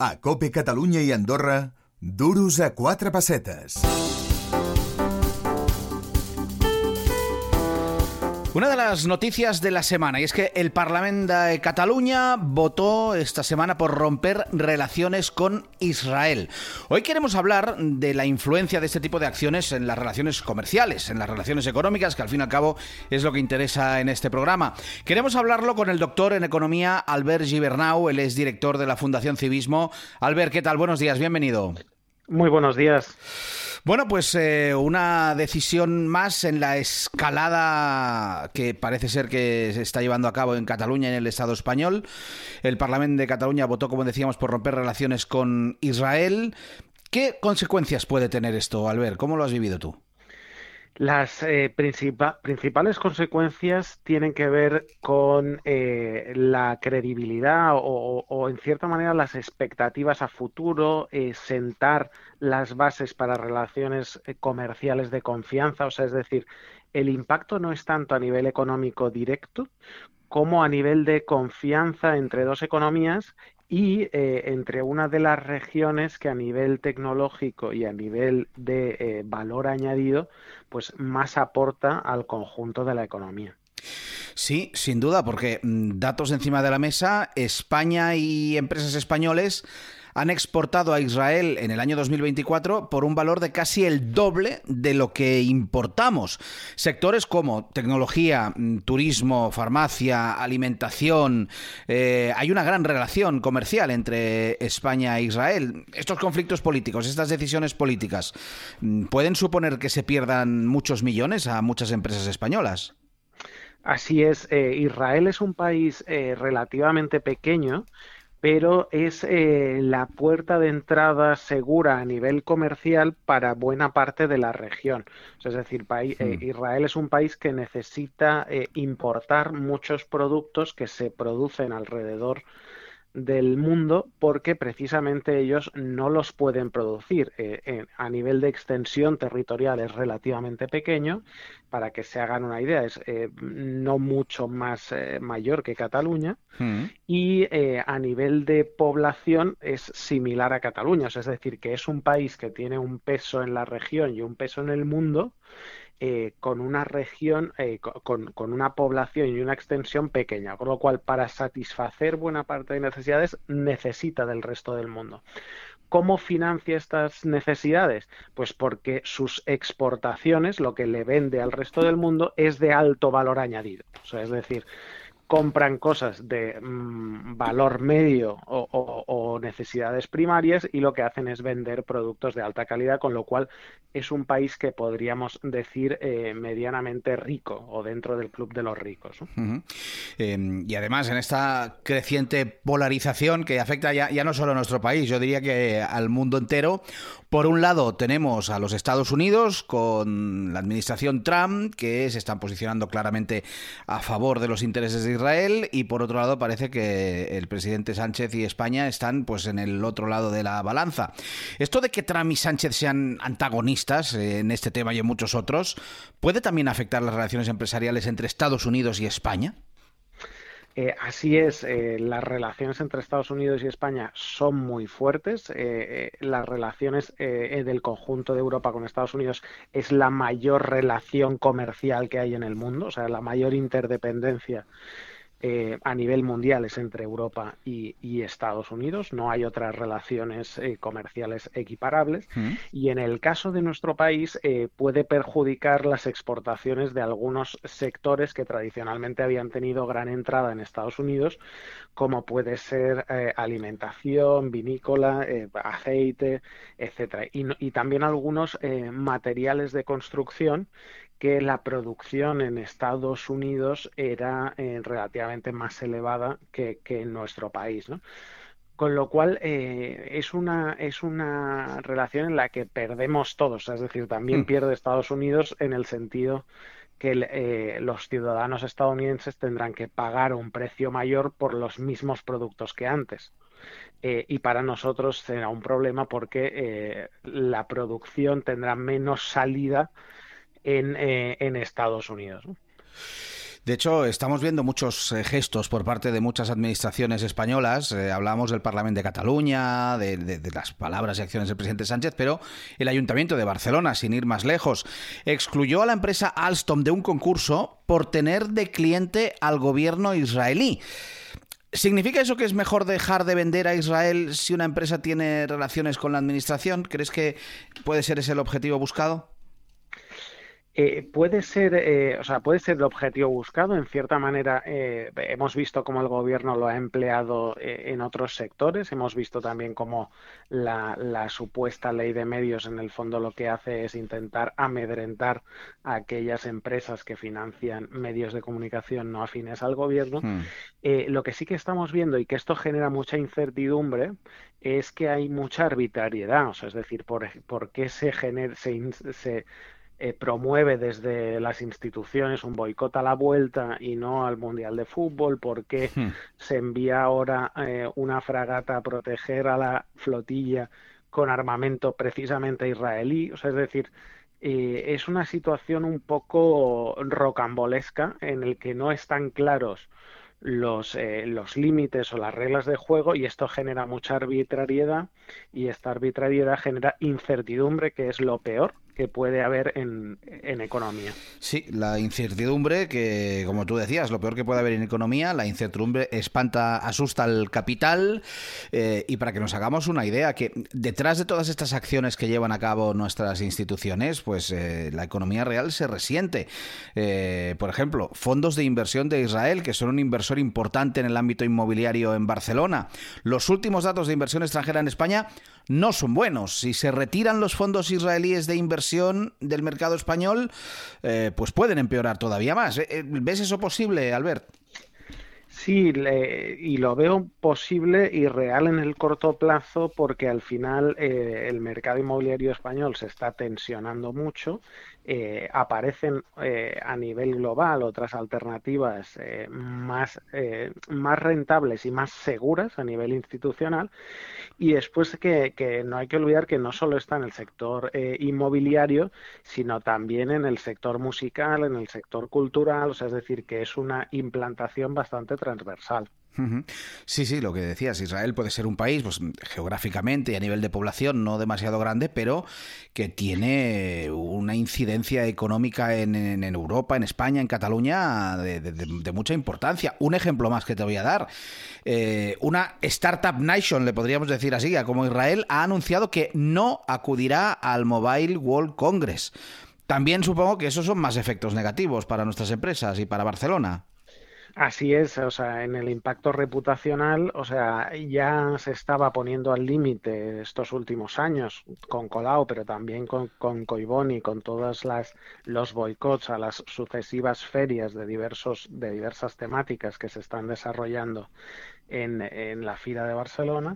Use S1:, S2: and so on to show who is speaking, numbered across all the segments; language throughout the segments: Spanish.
S1: A COPE Catalunya i Andorra, duros a 4 pessetes.
S2: Una de las noticias de la semana, y es que el Parlament de Cataluña votó esta semana por romper relaciones con Israel. Hoy queremos hablar de la influencia de este tipo de acciones en las relaciones comerciales, en las relaciones económicas, que al fin y al cabo es lo que interesa en este programa. Queremos hablarlo con el doctor en economía Albert Gibernau, él es director de la Fundación Civismo. Albert, ¿qué tal? Buenos días, bienvenido.
S3: Muy buenos días.
S2: Bueno, pues una decisión más en la escalada que parece ser que se está llevando a cabo en Cataluña y en el Estado español. El Parlament de Cataluña votó, como decíamos, por romper relaciones con Israel. ¿Qué consecuencias puede tener esto, Albert? ¿Cómo lo has vivido tú?
S3: Las principales consecuencias tienen que ver con la credibilidad o, en cierta manera, las expectativas a futuro, sentar las bases para relaciones comerciales de confianza. O sea, es decir, el impacto no es tanto a nivel económico directo como a nivel de confianza entre dos economías y entre una de las regiones que a nivel tecnológico y a nivel de valor añadido, pues más aporta al conjunto de la economía.
S2: Sí, sin duda, porque datos encima de la mesa, España y empresas españoles han exportado a Israel en el año 2024 por un valor de casi el doble de lo que importamos. Sectores como tecnología, turismo, farmacia, alimentación. Hay una gran relación comercial entre España e Israel. Estos conflictos políticos, estas decisiones políticas, ¿pueden suponer que se pierdan muchos millones a muchas empresas españolas?
S3: Así es. Israel es un país relativamente pequeño, pero es la puerta de entrada segura a nivel comercial para buena parte de la región. O sea, es decir, Israel es un país que necesita importar muchos productos que se producen alrededor del mundo porque precisamente ellos no los pueden producir. A nivel de extensión territorial es relativamente pequeño. Para que se hagan una idea, es no mucho más mayor que Cataluña y a nivel de población es similar a Cataluña. O sea, es decir, que es un país que tiene un peso en la región y un peso en el mundo, con una región, con una población y una extensión pequeña, con lo cual para satisfacer buena parte de necesidades necesita del resto del mundo. ¿Cómo financia estas necesidades? Pues porque sus exportaciones, lo que le vende al resto del mundo, es de alto valor añadido. O sea, es decir, compran cosas de valor medio o necesidades primarias y lo que hacen es vender productos de alta calidad, con lo cual es un país que podríamos decir medianamente rico o dentro del club de los ricos, ¿no?
S2: Y además en esta creciente polarización que afecta ya no solo a nuestro país, yo diría que al mundo entero. Por un lado tenemos a los Estados Unidos con la administración Trump, que se están posicionando claramente a favor de los intereses de Israel, y por otro lado parece que el presidente Sánchez y España están pues en el otro lado de la balanza. Esto de que Trump y Sánchez sean antagonistas en este tema y en muchos otros, ¿puede también afectar las relaciones empresariales entre Estados Unidos y España?
S3: Así es, las relaciones entre Estados Unidos y España son muy fuertes. Las relaciones del conjunto de Europa con Estados Unidos es la mayor relación comercial que hay en el mundo, o sea, la mayor interdependencia a nivel mundial es entre Europa y Estados Unidos. No hay otras relaciones comerciales equiparables. Y en el caso de nuestro país puede perjudicar las exportaciones de algunos sectores que tradicionalmente habían tenido gran entrada en Estados Unidos, como puede ser alimentación, vinícola, aceite, etcétera. Y también algunos materiales de construcción que la producción en Estados Unidos era relativamente más elevada que en nuestro país, ¿no? Con lo cual es una relación en la que perdemos todos, es decir, también pierde Estados Unidos en el sentido que los ciudadanos estadounidenses tendrán que pagar un precio mayor por los mismos productos que antes. Y para nosotros será un problema porque la producción tendrá menos salida en Estados Unidos, ¿no?
S2: De hecho, estamos viendo muchos gestos por parte de muchas administraciones españolas. Hablamos del Parlamento de Cataluña, de las palabras y acciones del presidente Sánchez, pero el Ayuntamiento de Barcelona, sin ir más lejos, excluyó a la empresa Alstom de un concurso por tener de cliente al gobierno israelí. ¿Significa eso que es mejor dejar de vender a Israel si una empresa tiene relaciones con la administración? ¿Crees que puede ser ese el objetivo buscado?
S3: Puede ser, puede ser el objetivo buscado. En cierta manera, hemos visto cómo el gobierno lo ha empleado en otros sectores. Hemos visto también cómo la supuesta ley de medios, en el fondo, lo que hace es intentar amedrentar a aquellas empresas que financian medios de comunicación no afines al gobierno. Lo que sí que estamos viendo, y que esto genera mucha incertidumbre, es que hay mucha arbitrariedad. O sea, es decir, por qué se promueve desde las instituciones un boicot a la vuelta y no al Mundial de Fútbol, por qué se envía ahora una fragata a proteger a la flotilla con armamento precisamente israelí. O sea, es decir, es una situación un poco rocambolesca en el que no están claros los límites o las reglas de juego, y esto genera mucha arbitrariedad, y esta arbitrariedad genera incertidumbre, que es lo peor que puede haber en economía.
S2: Sí, la incertidumbre, que como tú decías, lo peor que puede haber en economía, la incertidumbre espanta, asusta al capital, y para que nos hagamos una idea, que detrás de todas estas acciones que llevan a cabo nuestras instituciones, pues la economía real se resiente. Por ejemplo, fondos de inversión de Israel, que son un inversor importante en el ámbito inmobiliario en Barcelona. Los últimos datos de inversión extranjera en España no son buenos. Si se retiran los fondos israelíes de inversión del mercado español, pues pueden empeorar todavía más. ¿Ves eso posible, Albert?
S3: Sí, y lo veo posible y real en el corto plazo, porque al final el mercado inmobiliario español se está tensionando mucho. Aparecen a nivel global otras alternativas más rentables y más seguras a nivel institucional, y después que no hay que olvidar que no solo está en el sector inmobiliario, sino también en el sector musical, en el sector cultural. O sea, es decir, que es una implantación bastante transversal.
S2: Sí, sí, lo que decías, Israel puede ser un país, pues geográficamente y a nivel de población no demasiado grande, pero que tiene una incidencia económica en Europa, en España, en Cataluña, de mucha importancia. Un ejemplo más que te voy a dar. Una Startup Nation, le podríamos decir así, como Israel, ha anunciado que no acudirá al Mobile World Congress. También supongo que esos son más efectos negativos para nuestras empresas y para Barcelona.
S3: Así es, o sea, en el impacto reputacional, o sea, ya se estaba poniendo al límite estos últimos años con Colau, pero también con Collboni, con todos los boicots a las sucesivas ferias de diversas temáticas que se están desarrollando en la Fira de Barcelona.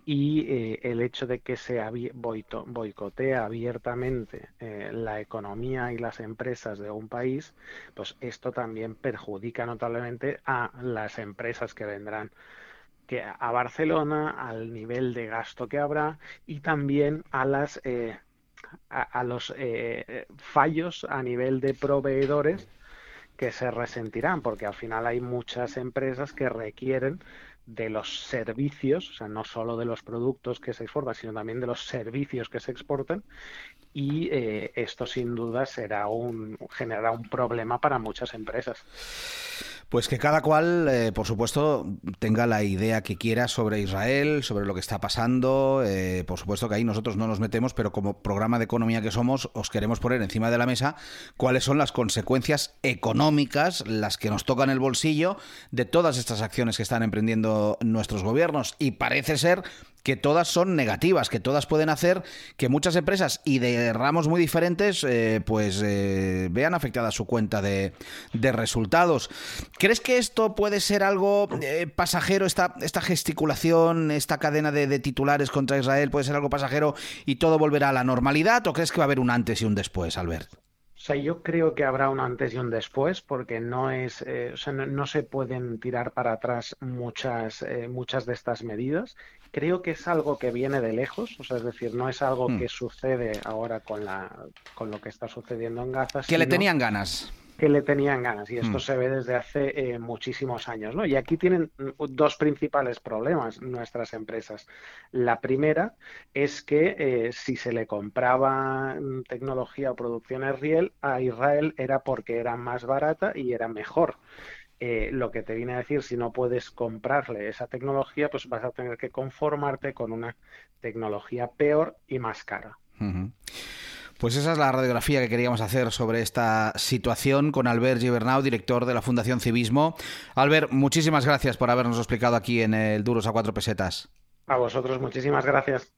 S3: Y el hecho de que se boicotea abiertamente la economía y las empresas de un país, pues esto también perjudica notablemente a las empresas que vendrán a Barcelona, al nivel de gasto que habrá, y también a los fallos a nivel de proveedores que se resentirán, porque al final hay muchas empresas que requieren de los servicios, o sea, no solo de los productos que se exportan, sino también de los servicios que se exportan, y esto sin duda generará un problema para muchas empresas.
S2: Pues que cada cual, por supuesto, tenga la idea que quiera sobre Israel, sobre lo que está pasando. Por supuesto que ahí nosotros no nos metemos, pero como programa de economía que somos, os queremos poner encima de la mesa cuáles son las consecuencias económicas, las que nos tocan el bolsillo, de todas estas acciones que están emprendiendo nuestros gobiernos. Y parece ser que todas son negativas, que todas pueden hacer que muchas empresas y de ramos muy diferentes vean afectada su cuenta de resultados. ¿Crees que esto puede ser algo pasajero, esta gesticulación, esta cadena de titulares contra Israel puede ser algo pasajero y todo volverá a la normalidad? ¿O crees que va a haber un antes y un después, Albert?
S3: O sea, yo creo que habrá un antes y un después, porque no se pueden tirar para atrás muchas de estas medidas. Creo que es algo que viene de lejos, o sea, es decir, no es algo que sucede ahora con lo que está sucediendo en Gaza.
S2: Que le tenían ganas.
S3: que le tenían ganas, y esto se ve desde hace muchísimos años, ¿no? Y aquí tienen dos principales problemas nuestras empresas. La primera es que si se le compraba tecnología o producción a Israel era porque era más barata y era mejor. Lo que te viene a decir, si no puedes comprarle esa tecnología, pues vas a tener que conformarte con una tecnología peor y más cara.
S2: Uh-huh. Pues esa es la radiografía que queríamos hacer sobre esta situación con Albert Gibernau, director de la Fundación Civismo. Albert, muchísimas gracias por habernos explicado aquí en el Duros a 4 pesetas.
S3: A vosotros, muchísimas gracias.